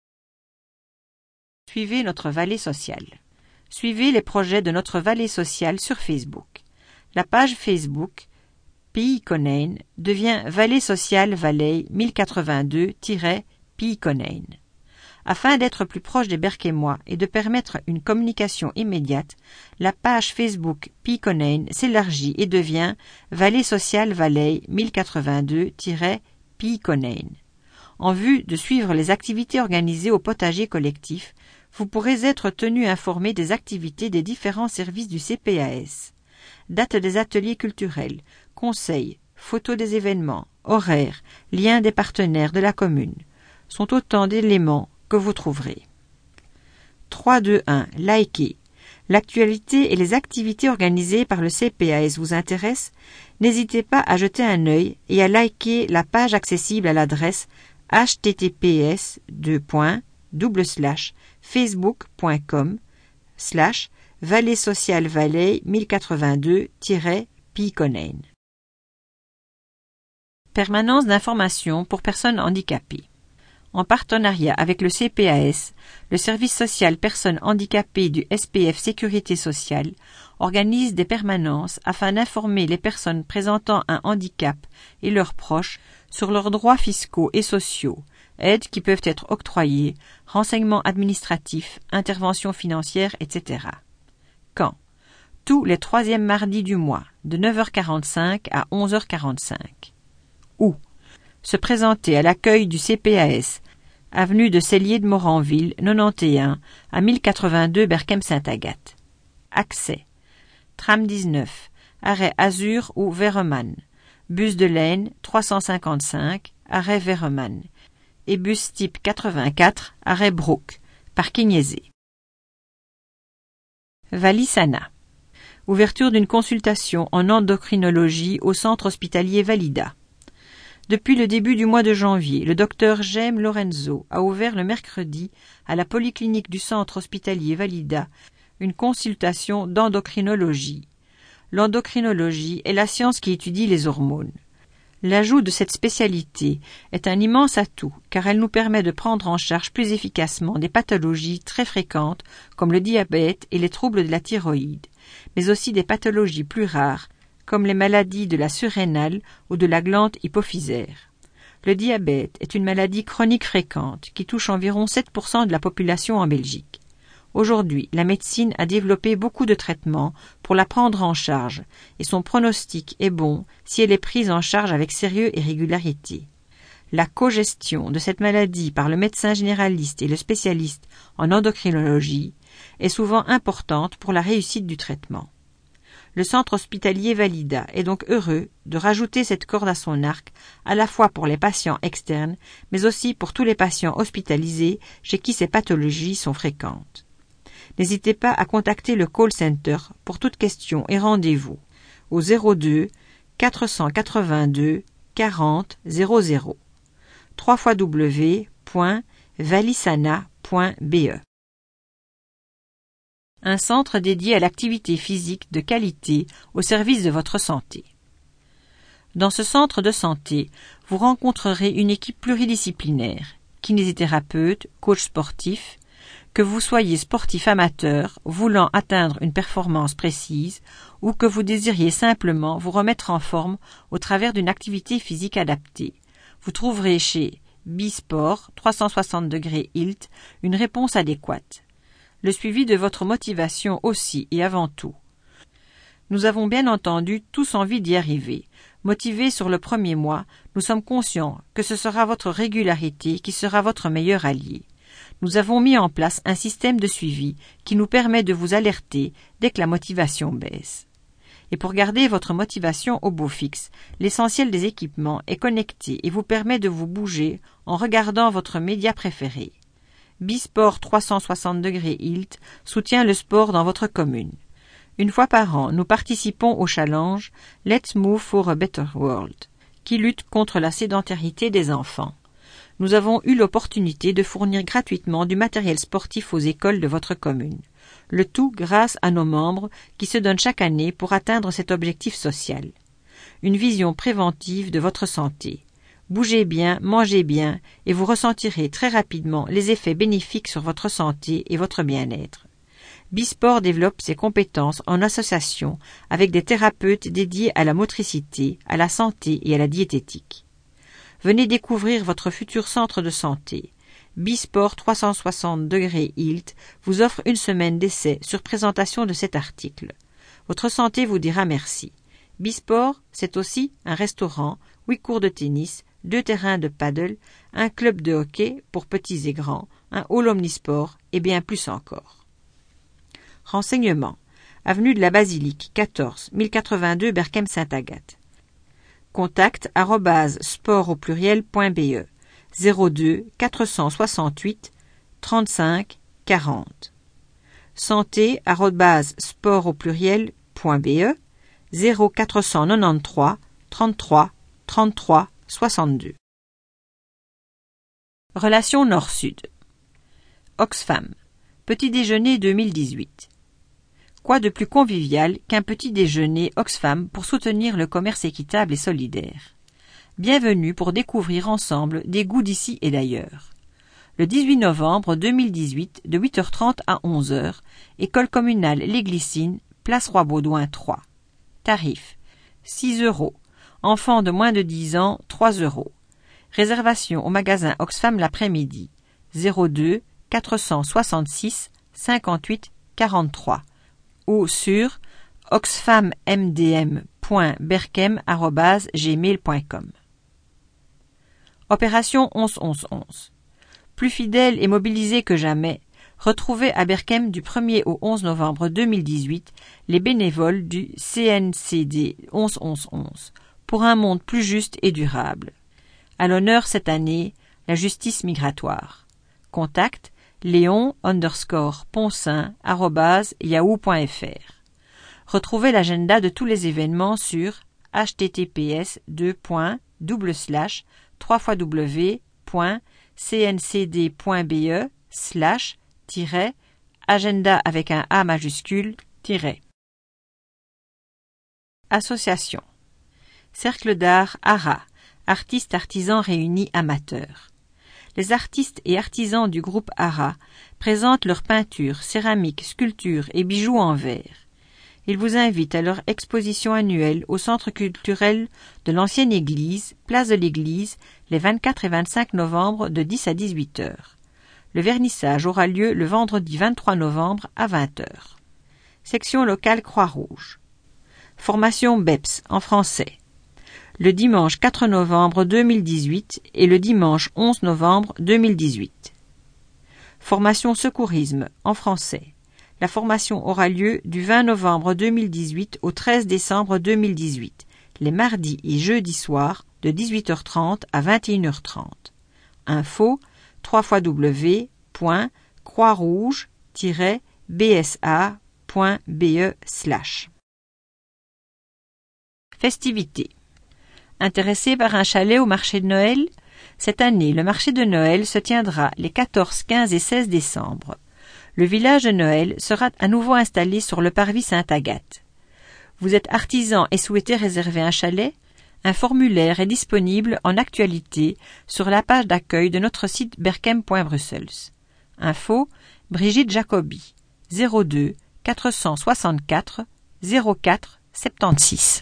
Suivez notre Vallée sociale. Suivez les projets de notre Vallée sociale sur Facebook. La page Facebook Pays Conain devient Vallée sociale Valley mille quatre-vingt-deux Pays Conain. Afin d'être plus proche des Berquémois et de permettre une communication immédiate, la page Facebook Pays Conain s'élargit et devient Vallée sociale Valley mille quatre-vingt-deux Pays Conain. En vue de suivre les activités organisées au potager collectif, vous pourrez être tenu informé des activités des différents services du C P A S. Date des ateliers culturels, conseils, photos des événements, horaires, liens des partenaires de la commune, sont autant d'éléments que vous trouverez. trois, deux, un. Likez. L'actualité et les activités organisées par le C P A S vous intéressent? N'hésitez pas à jeter un œil et à liker la page accessible à l'adresse h t t p s deux points double slash facebook point com slash Vallée sociale Valley mille quatre-vingt-deux Pays Conain. Permanence d'information pour personnes handicapées. En partenariat avec le C P A S, le service social personnes handicapées du S P F Sécurité sociale organise des permanences afin d'informer les personnes présentant un handicap et leurs proches sur leurs droits fiscaux et sociaux, aides qui peuvent être octroyées, renseignements administratifs, interventions financières, et cetera. Quand? tous les troisièmes mardis du mois, de neuf heures quarante-cinq à onze heures quarante-cinq. Ou se présenter à l'accueil du C P A S, avenue de Cellier de Moranville, quatre-vingt-onze, à mille quatre-vingt-deux Berchem-Saint-Agathe. Accès. Tram dix-neuf, arrêt Azur ou Verremann. Bus de l'Aisne, trois cent cinquante-cinq, arrêt Verremann. Et bus type quatre-vingt-quatre, arrêt Brook, parking aisé. Valisana. Ouverture d'une consultation en endocrinologie au centre hospitalier Valida. Depuis le début du mois de janvier, le docteur Jaime Lorenzo a ouvert le mercredi à la polyclinique du centre hospitalier Valida une consultation d'endocrinologie. L'endocrinologie est la science qui étudie les hormones. L'ajout de cette spécialité est un immense atout car elle nous permet de prendre en charge plus efficacement des pathologies très fréquentes comme le diabète et les troubles de la thyroïde, mais aussi des pathologies plus rares comme les maladies de la surrénale ou de la glande hypophysaire. Le diabète est une maladie chronique fréquente qui touche environ sept pour cent de la population en Belgique. Aujourd'hui, la médecine a développé beaucoup de traitements pour la prendre en charge et son pronostic est bon si elle est prise en charge avec sérieux et régularité. La cogestion de cette maladie par le médecin généraliste et le spécialiste en endocrinologie est souvent importante pour la réussite du traitement. Le centre hospitalier Valida est donc heureux de rajouter cette corde à son arc à la fois pour les patients externes mais aussi pour tous les patients hospitalisés chez qui ces pathologies sont fréquentes. N'hésitez pas à contacter le call center pour toute question et rendez-vous au zéro deux quatre cent quatre-vingt-deux quarante zéro zéro w w w point valisana point b e. Un centre dédié à l'activité physique de qualité au service de votre santé. Dans ce centre de santé, vous rencontrerez une équipe pluridisciplinaire, kinésithérapeute, coach sportif, que vous soyez sportif amateur, voulant atteindre une performance précise, ou que vous désiriez simplement vous remettre en forme au travers d'une activité physique adaptée. Vous trouverez chez Bisport trois cent soixante degrés Hilt une réponse adéquate. Le suivi de votre motivation aussi et avant tout. Nous avons bien entendu tous envie d'y arriver. Motivés sur le premier mois, nous sommes conscients que ce sera votre régularité qui sera votre meilleur allié. Nous avons mis en place un système de suivi qui nous permet de vous alerter dès que la motivation baisse. Et pour garder votre motivation au beau fixe, l'essentiel des équipements est connecté et vous permet de vous bouger en regardant votre média préféré. Bisport trois cent soixante degrés Hilt soutient le sport dans votre commune. Une fois par an, nous participons au challenge Let's Move for a Better World, qui lutte contre la sédentarité des enfants. Nous avons eu l'opportunité de fournir gratuitement du matériel sportif aux écoles de votre commune. Le tout grâce à nos membres qui se donnent chaque année pour atteindre cet objectif social. Une vision préventive de votre santé. Bougez bien, mangez bien et vous ressentirez très rapidement les effets bénéfiques sur votre santé et votre bien-être. Bisport développe ses compétences en association avec des thérapeutes dédiés à la motricité, à la santé et à la diététique. Venez découvrir votre futur centre de santé. Bisport trois cent soixante degrés Hilt vous offre une semaine d'essai sur présentation de cet article. Votre santé vous dira merci. Bisport, c'est aussi un restaurant, huit cours de tennis, deux terrains de paddle, un club de hockey pour petits et grands, un hall omnisport et bien plus encore. Renseignements. Avenue de la Basilique, quatorze, mille quatre-vingt-deux Berchem-Saint-Agathe. Contact arobase sport au pluriel point b e zéro deux quatre cent soixante-huit trente-cinq quarante. Santé arobase sport au pluriel point b e zéro quatre cent quatre-vingt-treize trente-trois trente-trois soixante-deux. Relation Nord-Sud. Oxfam. Petit déjeuner deux mille dix-huit. Quoi de plus convivial qu'un petit déjeuner Oxfam pour soutenir le commerce équitable et solidaire. Bienvenue pour découvrir ensemble des goûts d'ici et d'ailleurs. Le dix-huit novembre deux mille dix-huit, de huit heures trente à onze heures, École communale Les Glycines, place Roi-Baudouin trois. Tarif six euros. Enfants de moins de dix ans, trois euros. Réservation au magasin Oxfam l'après-midi. zéro deux quatre cent soixante-six cinquante-huit quarante-trois ou sur oxfam m d m point berkem arobase gmail point com. Opération onze onze onze. Plus fidèle et mobilisé que jamais, retrouvez à Berkem du premier au onze novembre deux mille dix-huit les bénévoles du C N C D onze onze onze pour un monde plus juste et durable. À l'honneur cette année, la justice migratoire. Contact léon underscore poncin arobase yahoo point f r. Retrouvez l'agenda de tous les événements sur h t t p s deux points double slash trois fois w point c n c d point b e slash tiret agenda avec un A majuscule tiret. Association. Cercle d'art ARA, artistes artisans réunis amateurs. Les artistes et artisans du groupe ARA présentent leurs peintures, céramiques, sculptures et bijoux en verre. Ils vous invitent à leur exposition annuelle au Centre culturel de l'ancienne église, place de l'église, les vingt-quatre et vingt-cinq novembre de dix à dix-huit heures. Le vernissage aura lieu le vendredi vingt-trois novembre à vingt heures. Section locale Croix-Rouge. Formation B E P S en français. Le dimanche quatre novembre deux mille dix-huit et le dimanche onze novembre deux mille dix-huit. Formation secourisme en français. La formation aura lieu du vingt novembre deux mille dix-huit au treize décembre deux mille dix-huit, les mardis et jeudis soirs de dix-huit heures trente à vingt et une heures trente. Info w w w point croix rouge tiret b s a point b e slash. Festivités. Intéressé par un chalet au marché de Noël? Cette année, le marché de Noël se tiendra les quatorze, quinze et seize décembre. Le village de Noël sera à nouveau installé sur le parvis Sainte-Agathe. Vous êtes artisan et souhaitez réserver un chalet? Un formulaire est disponible en actualité sur la page d'accueil de notre site berkem point brussels. Info Brigitte Jacobi zéro deux quatre cent soixante-quatre zéro quatre soixante-seize.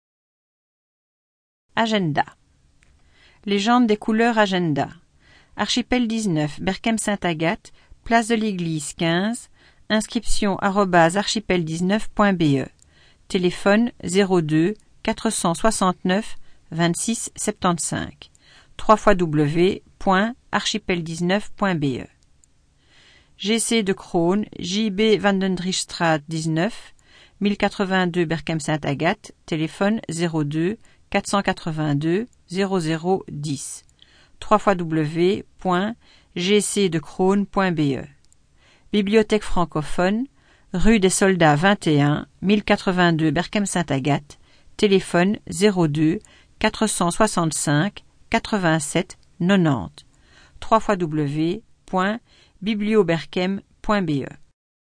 Agenda. Légende des couleurs agenda. Archipel dix-neuf, Berkem Sainte-Agathe, place de l'église quinze, inscription arobase archipel dix-neuf point b e. Téléphone zéro deux quatre cent soixante-neuf vingt-six soixante-quinze. w w w point archipel dix-neuf point b e. G C de Kroon, J B Vandendrichstraat dix-neuf, mille quatre-vingt-deux Berkem Sainte-Agathe, téléphone zéro deux quatre cent quatre-vingt-deux zéro zéro dix. w w w point g c de kroon point b e. Bibliothèque francophone, rue des Soldats vingt et un, mille quatre-vingt-deux Berkem Sainte-Agathe, téléphone zéro deux quatre cent soixante-cinq quatre-vingt-sept quatre-vingt-dix. w w w point biblioberkem point b e.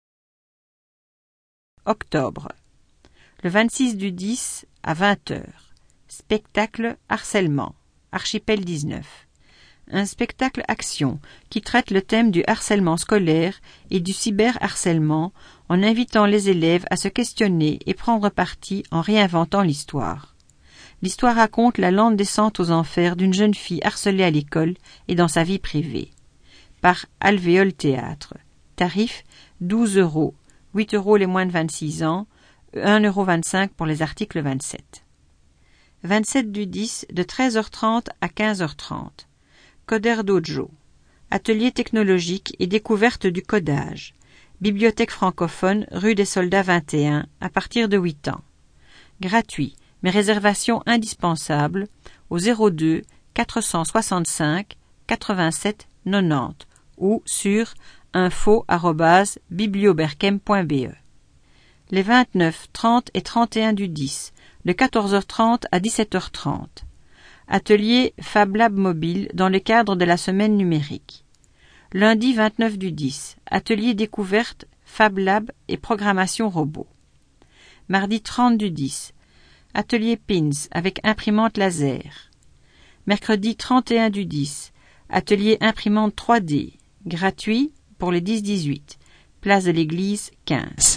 Octobre. Le vingt-six du dix à vingt heures. Spectacle harcèlement. Archipel dix-neuf. Un spectacle action qui traite le thème du harcèlement scolaire et du cyberharcèlement en invitant les élèves à se questionner et prendre parti en réinventant l'histoire. L'histoire raconte la lente descente aux enfers d'une jeune fille harcelée à l'école et dans sa vie privée. Par Alvéole Théâtre. Tarif douze euros, huit euros les moins de vingt-six ans, un euro vingt-cinq pour les articles vingt-sept. vingt-sept du dix de treize heures trente à quinze heures trente. Coder Dojo. Atelier technologique et découverte du codage. Bibliothèque francophone, rue des Soldats vingt et un, à partir de huit ans. Gratuit, mais réservation indispensable au zéro deux quatre cent soixante-cinq quatre-vingt-sept quatre-vingt-dix ou sur info arobase biblioberkem point b e. Les vingt-neuf, trente et trente et un du dix, de quatorze heures trente à dix-sept heures trente. Atelier Fab Lab mobile dans le cadre de la semaine numérique. Lundi vingt-neuf du dix, atelier découverte Fab Lab et programmation robot. Mardi trente du dix, atelier Pins avec imprimante laser. Mercredi trente et un du dix, atelier imprimante trois D, gratuit pour les dix dix-huit, place de l'église quinze.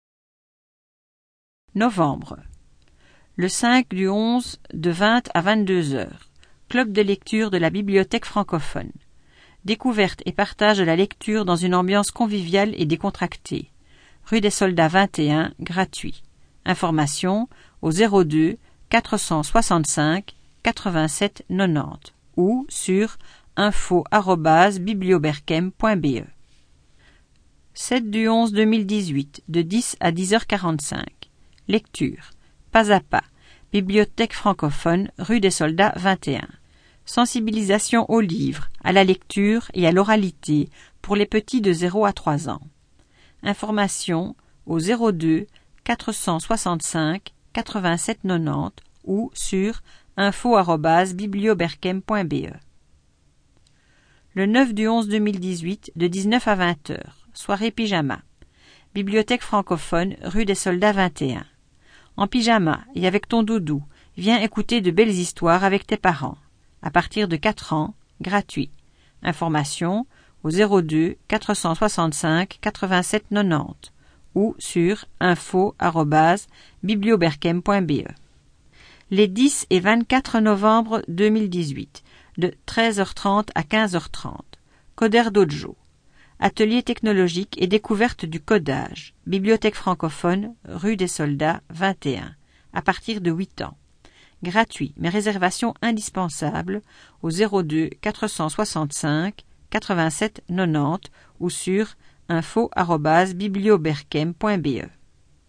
Novembre. Le cinq du onze de vingt à vingt-deux heures. Club de lecture de la bibliothèque francophone. Découverte et partage de la lecture dans une ambiance conviviale et décontractée. Rue des Soldats vingt et un, gratuit. Information au zéro deux quatre cent soixante-cinq quatre-vingt-sept quatre-vingt-dix ou sur info arobase biblioberchem point b e. sept du onze deux mille dix-huit, de dix à dix heures quarante-cinq. Lecture. Pas à pas. Bibliothèque francophone, rue des Soldats vingt et un. Sensibilisation au livre, à la lecture et à l'oralité pour les petits de zéro à trois ans. Information au zéro deux quatre cent soixante-cinq quatre-vingt-sept quatre-vingt-dix ou sur info arobase biblioberchem point b e. Le neuf du onze deux mille dix-huit, de dix-neuf à vingt heures. Soirée pyjama. Bibliothèque francophone, rue des Soldats vingt et un. En pyjama et avec ton doudou, viens écouter de belles histoires avec tes parents. À partir de quatre ans, gratuit. Information au zéro deux quatre cent soixante-cinq quatre-vingt-sept quatre-vingt-dix ou sur info arobase biblioberchem point b e. Les dix et vingt-quatre novembre deux mille dix-huit, de treize heures trente à quinze heures trente. Coder Dojo. Atelier technologique et découverte du codage. Bibliothèque francophone, rue des Soldats vingt et un. À partir de huit ans. Gratuit, mais réservation indispensable au zéro deux quatre cent soixante-cinq quatre-vingt-sept quatre-vingt-dix ou sur info arobase biblioberchem point b e.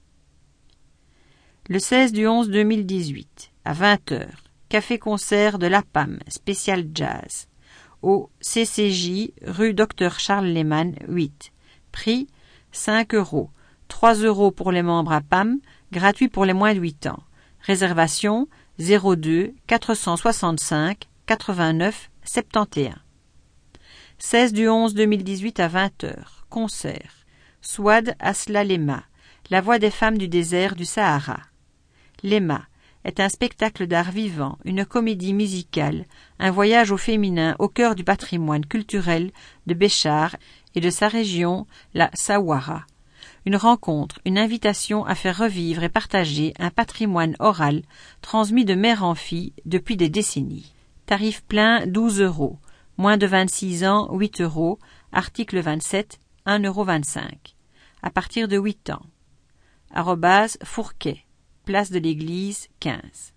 Le seize du onze deux mille dix-huit, à vingt heures, café-concert de l'A P A M, spécial jazz, au C C J, rue Docteur Charles Lehmann, huit. Prix, cinq euros. trois euros pour les membres A P A M, gratuit pour les moins de huit ans. Réservation, zéro deux quatre cent soixante-cinq quatre-vingt-neuf soixante et onze. seize du onze deux mille dix-huit à vingt heures, concert. Souad Asla Lema, la voix des femmes du désert du Sahara. Lema est un spectacle d'art vivant, une comédie musicale, un voyage au féminin au cœur du patrimoine culturel de Béchar et de sa région, la Sawara. Une rencontre, une invitation à faire revivre et partager un patrimoine oral transmis de mère en fille depuis des décennies. Tarif plein douze euros, moins de vingt-six ans huit euros, article vingt-sept un euro vingt-cinq. À partir de huit ans. Arrobase Fourquet, place de l'Église quinze.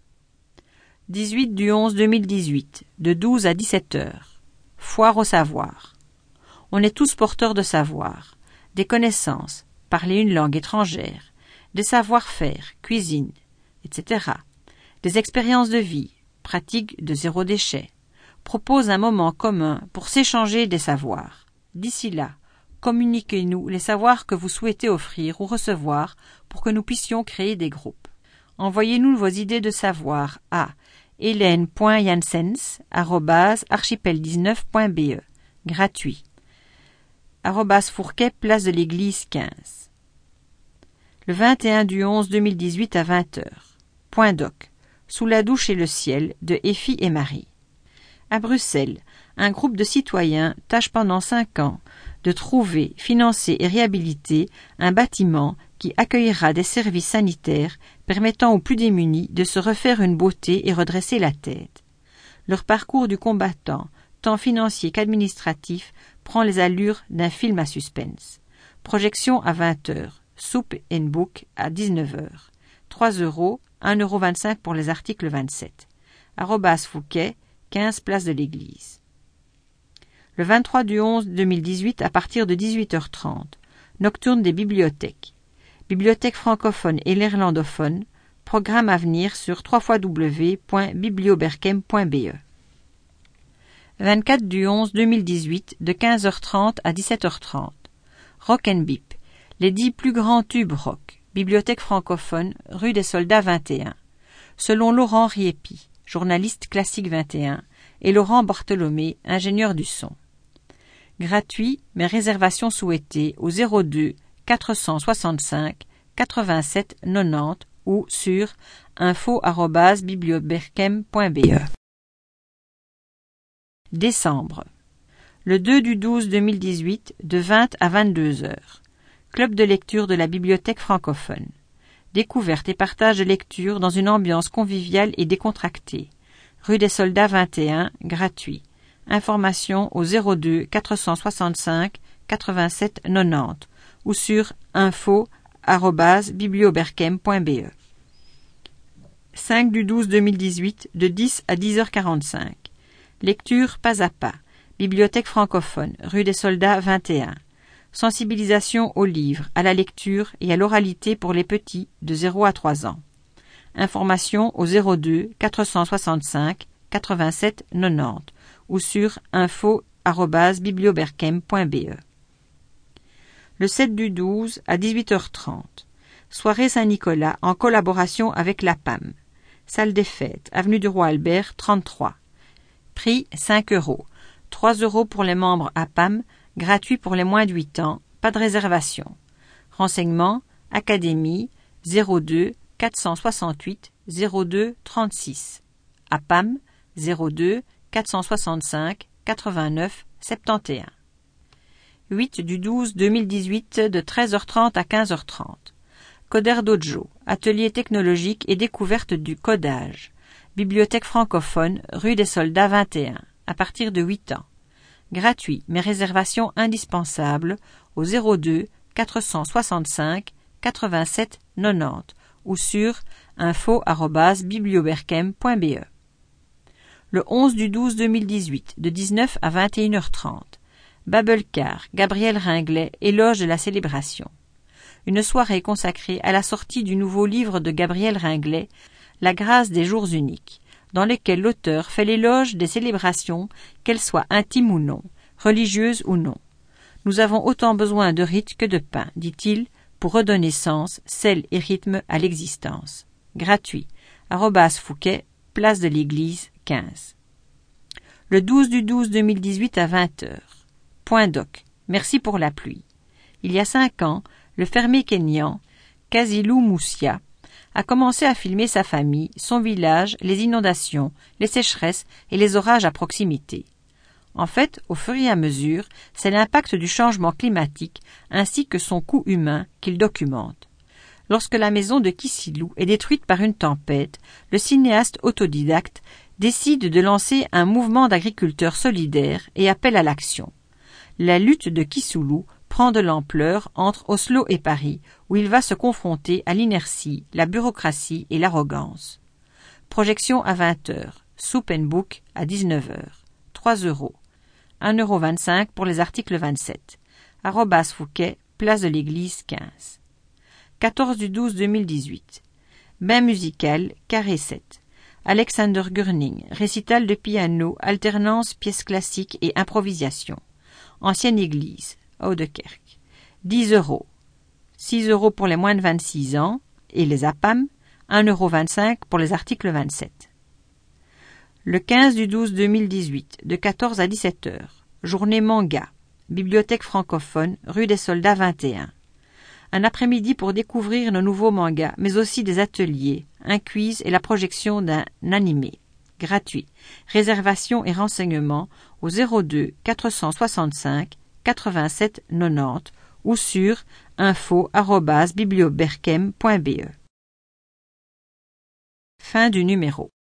dix-huit du onze deux mille dix-huit, de douze à dix-sept heures. Foire au savoir. On est tous porteurs de savoir, des connaissances, parler une langue étrangère, des savoir-faire, cuisine, et cetera. Des expériences de vie, pratique de zéro déchet. Propose un moment commun pour s'échanger des savoirs. D'ici là, communiquez-nous les savoirs que vous souhaitez offrir ou recevoir pour que nous puissions créer des groupes. Envoyez-nous vos idées de savoir à hélène point janssens arobase archipel dix-neuf point b e. Gratuit. Arrobase Fourquet, place de l'Église quinze. Le vingt et un du onze deux mille dix-huit à vingt heures. Point doc. Sous la douche et le ciel de Effie et Marie. À Bruxelles, un groupe de citoyens tâche pendant cinq ans de trouver, financer et réhabiliter un bâtiment qui accueillera des services sanitaires permettant aux plus démunis de se refaire une beauté et redresser la tête. Leur parcours du combattant, tant financier qu'administratif, prend les allures d'un film à suspense. Projection à vingt heures, soupe and book à dix-neuf heures. trois euros, un euro vingt-cinq pour les articles vingt-sept. Arrobas Fouquet, quinze place de l'Église. Le vingt-trois du onze deux mille dix-huit à partir de dix-huit heures trente. Nocturne des bibliothèques. Bibliothèque francophone et néerlandophone. Programme à venir sur w w w point biblioberchem point b e. vingt-quatre du onze deux mille dix-huit de quinze heures trente à dix-sept heures trente. Rock and Bip. Les dix plus grands tubes rock. Bibliothèque francophone, rue des Soldats vingt et un. Selon Laurent Riepi, journaliste classique vingt et un, et Laurent Bartholomé, ingénieur du son. Gratuit, mais réservation souhaitée au zéro deux quatre cent soixante-cinq quatre-vingt-sept quatre-vingt-dix ou sur info arobase biblioberchem point b e. Décembre. Le deux du douze deux mille dix-huit, de vingt à vingt-deux heures. Club de lecture de la bibliothèque francophone. Découverte et partage de lecture dans une ambiance conviviale et décontractée. Rue des Soldats vingt et un, gratuit. Information au zéro deux quatre cent soixante-cinq quatre-vingt-sept quatre-vingt-dix ou sur info arobase biblioberkem point b e. cinq du douze deux mille dix-huit, de dix à dix heures quarante-cinq. Lecture pas à pas. Bibliothèque francophone, rue des Soldats vingt et un. Sensibilisation au livre, à la lecture et à l'oralité pour les petits de zéro à trois ans. Information au zéro deux quatre cent soixante-cinq quatre-vingt-sept quatre-vingt-dix ou sur info arobase biblioberkem point b e. Le sept du douze à dix-huit heures trente. Soirée Saint-Nicolas en collaboration avec la P A M. Salle des fêtes, avenue du Roi Albert, trente-trois. Prix cinq euros. trois euros pour les membres à P A M, gratuit pour les moins de huit ans, pas de réservation. Renseignements, Académie, zéro deux quatre cent soixante-huit zéro deux trente-six. À P A M, zéro deux quatre cent soixante-cinq quatre-vingt-neuf soixante et onze. huit du douze deux mille dix-huit de treize heures trente à quinze heures trente. Coder Dojo, atelier technologique et découverte du codage. Bibliothèque francophone, rue des Soldats vingt et un, à partir de huit ans. Gratuit, mais réservation indispensable au zéro deux quatre cent soixante-cinq quatre-vingt-sept quatre-vingt-dix ou sur info arobase biblioberkem point b e. Le onze du douze deux mille dix-huit, de dix-neuf à vingt et une heures trente. Babelcar, Gabriel Ringlet, éloge de la célébration. Une soirée consacrée à la sortie du nouveau livre de Gabriel Ringlet, La grâce des jours uniques, dans lequel l'auteur fait l'éloge des célébrations, qu'elles soient intimes ou non, religieuses ou non. Nous avons autant besoin de rites que de pain, dit-il, pour redonner sens, sel et rythme à l'existence. Gratuit. Arrobas Fouquet, place de l'Église, quinze. Le douze du douze deux mille dix-huit à vingt heures. Point doc. Merci pour la pluie. Il y a cinq ans, le fermier kényan, Kazilou Moussia, a commencé à filmer sa famille, son village, les inondations, les sécheresses et les orages à proximité. En fait, au fur et à mesure, c'est l'impact du changement climatique ainsi que son coût humain qu'il documente. Lorsque la maison de Kisilou est détruite par une tempête, le cinéaste autodidacte décide de lancer un mouvement d'agriculteurs solidaires et appelle à l'action. La lutte de Kisilou prend de l'ampleur entre Oslo et Paris, où il va se confronter à l'inertie, la bureaucratie et l'arrogance. Projection à vingt heures, Soup and Book à dix-neuf heures, trois euros, un euro vingt-cinq pour les articles vingt-sept. Arrobas Fouquet, place de l'Église, quinze. quatorze du douze deux mille dix-huit. Bain musical, carré sept. Alexander Gurning, récital de piano, alternance pièces classiques et improvisation. Ancienne église, Oudekerk. dix euros. six euros pour les moins de vingt-six ans et les A P A M, un euro vingt-cinq pour les articles vingt-sept. Le quinze du douze deux mille dix-huit, de quatorze à dix-sept heures. Journée manga. Bibliothèque francophone, rue des Soldats vingt et un. Un après-midi pour découvrir nos nouveaux mangas, mais aussi des ateliers, un quiz et la projection d'un animé. Gratuit. Réservation et renseignements au zéro deux quatre cent soixante-cinq quatre-vingt-sept quatre-vingt-dix ou sur info arobase biblioberkem point b e. Fin du numéro.